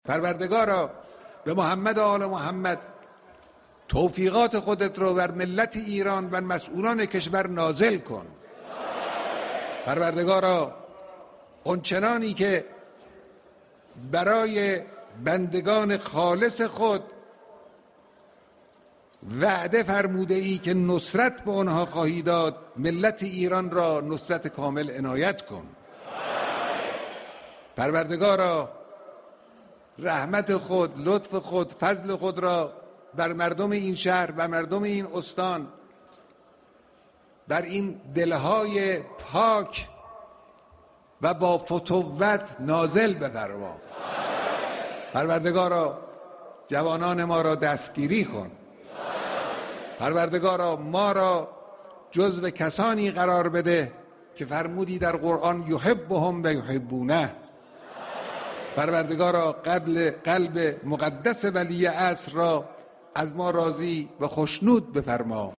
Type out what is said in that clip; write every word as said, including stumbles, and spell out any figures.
پروردگارا به محمد و آل محمد توفیقات خودت رو بر ملت ایران و مسئولان کشور نازل کن. پروردگارا اونچنانی که برای بندگان خالص خود وعده فرموده ای که نصرت به آنها خواهی داد، ملت ایران را نصرت کامل عنایت کن. پروردگارا رحمت خود، لطف خود، فضل خود را بر مردم این شهر و مردم این استان، بر این دلهای پاک و با فتوت نازل بفرما. پروردگارا جوانان ما را دستگیری کن. پروردگارا ما را جزو کسانی قرار بده که فرمودی در قرآن یحبهم و یحبونه. پروردگارا قلب قلب مقدس ولی عصر را از ما راضی و خوشنود بفرما.